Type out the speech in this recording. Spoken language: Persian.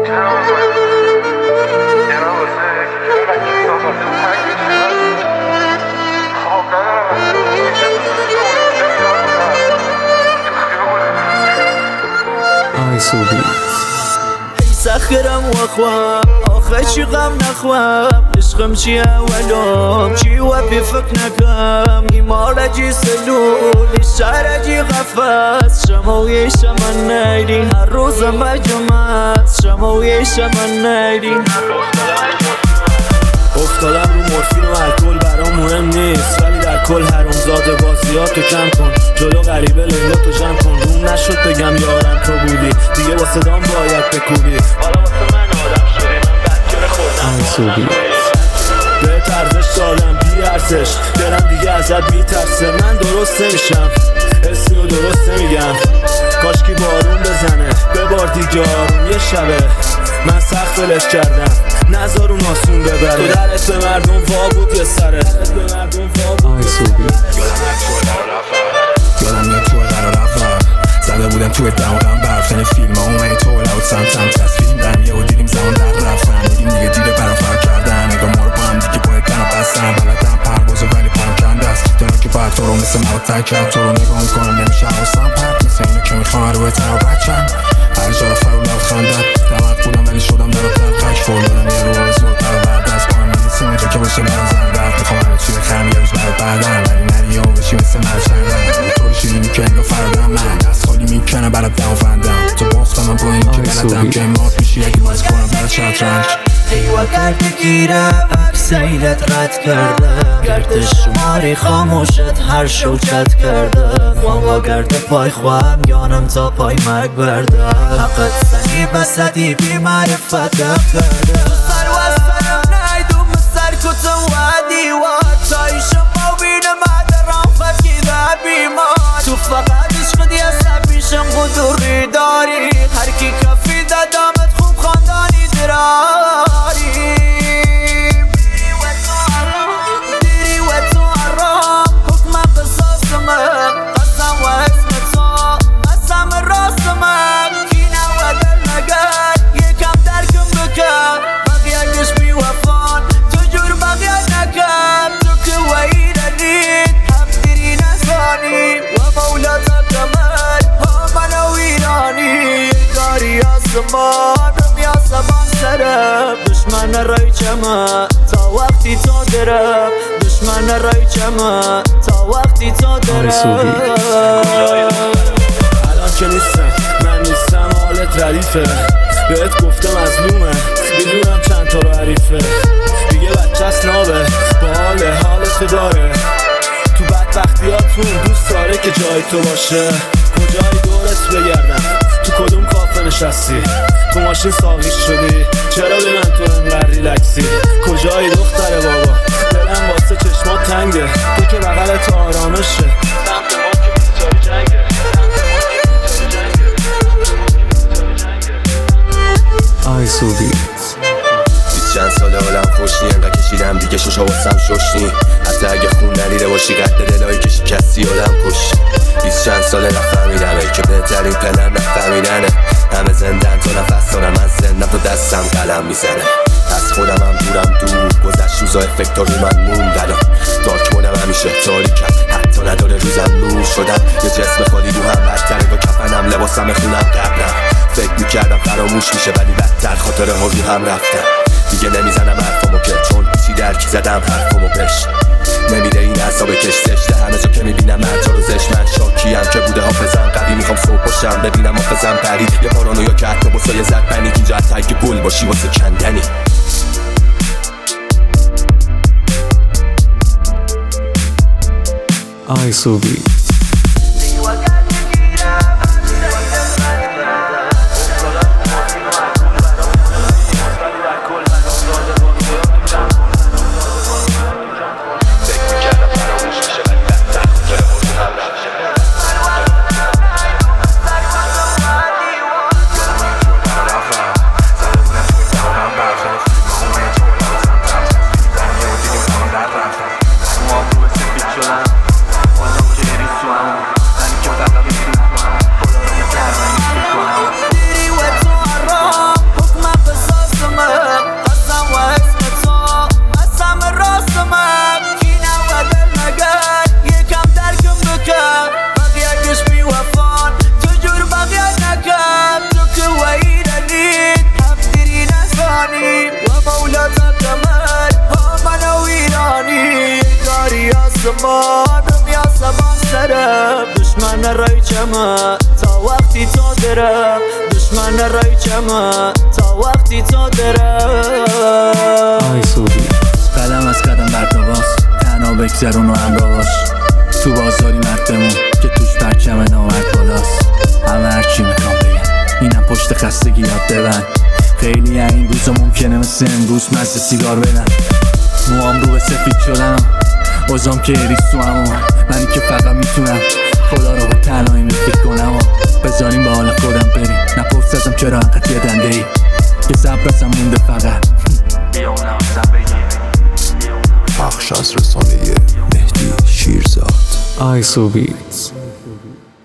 سخرم واخوام آخه چی غم نخوام عشقم چی اولم چی و پی فکر نکم ایمار جی سلول شهر جی غفص شموی شمن نیری هر روز مجمعت شموی شمن نیری افتادم رو مورفین و الکل برام مهم نیست، ولی در کل حرامزاده بازیاتو کم کن، جلو غریبه لیلاتو جمع کن. روم نشد بگم یارم تو بودی، دیگه واسه دام باید بکوبی. حالا واسه من آدم شدی، من بدجور خودم به ارزش دادم بی ارزش، دلم دیگه ازت میترسه. من درست نمیشم، اسمی و درست نمیگم، کاشکی بارون بزنه ببار دیگه آروم. یه شبه من سخت فلش کردم، نذار اون آسون ببره. تو درت به مردم وا بود یه سره، یادم یه توی قرار رفتم زده بودم توی دماغم برفتن فیلم ها اومدی تو لود سمتم تصویریم دم یه و دیدیم زمان در رفتن دیدیم دیگه دیره برام فرق کردن نگاه ما رو با هم دیگه باید تنم بستن بلدم پروازو ولی پارم کنده است دارم که باید تو رو مثل مواد تک کرد تو رو نگاه میکنم نمیشه حواسم پرد مثل اینو که میخوام رو بهتر و بچم هر جا رو فرو لود خندن نمت بودم ولی شدم در دلقش فول دادم یه رو زودتر و بعد دست با هم میدیسیم اینجا که باشه من زندت میخوام همه چی بخرم یه روز برات بعدن ولی نری و بشی مثل مرشندن تو رو شیری میکنی و فردم من دست خالی میکنم برات دموندم تو باختم من با این که بلدم که مات میشی اگه باز کنم برات شطرنج ایوا کرد بگیرم اکسیلت رد کردم گرد شماری خاموشت هر شو چت کردم با گرد پای خواهم یانم تا پای مرگ بردم حقت سنی بسدی بی معرفت کردم سر و سرم نیدوم سر کتم و دیوار تای شما بینم درام فکیده بیمار تو فقط عشق دیسته پیشم قدوری داری هر کی کفی دادمت خوب خاندانی دراری دیری و تو حرام حکم بساسمه قسم و اسم تو قسم راستمه کینه و دل نگر یکم درکم بکن بقیه گش بی وفان تو جور بقیه نکن تو که ویرانید هم دیری نزانی و مولا تکمل ها من و ایرانی کاری آسمان رمی آسمان سرم دشمن رای چمه تا وقتی تو درم دشمن رای چمه تا وقتی تو درم الان که نیستم من نیستم حالت ردیفه بهت گفتم از لومه میدونم چند تا رو حریفه دیگه بچه است نابه با حالت داره تو بدبختیاتون دوست داره که جای تو باشه کجایی دورت بگردم تو کدوم کافه نشستی تو ماشین ساقیش شدی چرا به من تو انقدر ریلکسی کجایی دختر بابا دلم واسه چشمات تنگه تو که بغلت آرامشه سمت ما که بیچاری جنگه آیسوبی چند ساله حالم خوش نی انقدر کشیدم دیگه شوشا واسم شش نی حتی اگه خون ندیده باشی قد دلایی که شکستی آدم کش 20 چند ساله نفهمیدم ای که بهترین پلن نفهمیدنه همه زندن تا نفس دارم من زندم تو دستم قلم میزنه از خودم هم دور گذشت روزا افکتا رو من موندن دارک مودم همیشه تاریکم حتی نداره روزم نور شدم یه جسم خالی رو هم بدتره با کفنم لباسم خونم قبرم فکر میکردم فراموش میشه ولی بدتر خاطره ها رو هم رفتم دیگه نمیزنم حرفامو که چون چی درکی زدم حرفامو بش نمیده این حساب کش زشته همه جا که میبینم مرجا رو زش من شاکیم که بوده حافظم قوی میخوام صبح باشم ببینم حافظم پرید یه پارانویا که حتی با سایه زد پنیک اینجا حتی اگه گل باشی واسه کندنی آیسوبی رایجمه تا وقتی تو درم دشمن رایجمه تا وقتی تو درم آی سوبی قدم از قدم بردواز تنها بگذرون و همراه باش تو بازاری مردمون که توش پرچم نامرد بالاست همه هرچی میخوام بگم اینم پشت خستگی یاد ببند خیلی این روزا ممکنه مثل امروز مزه سیگار بدن موام رو به سفید شدن اوزام که ریز تو همون منی که فقط میتونم خدا رو به تنهایی فکر کنم و بذاریم به حال خودم بریم نپرس ازم چرا انقدر یه دنده ای که صبر ازم مونده فقط بیا اونم ازم بگیر پخش از رسانه مهدی شیرزاد آی سوبی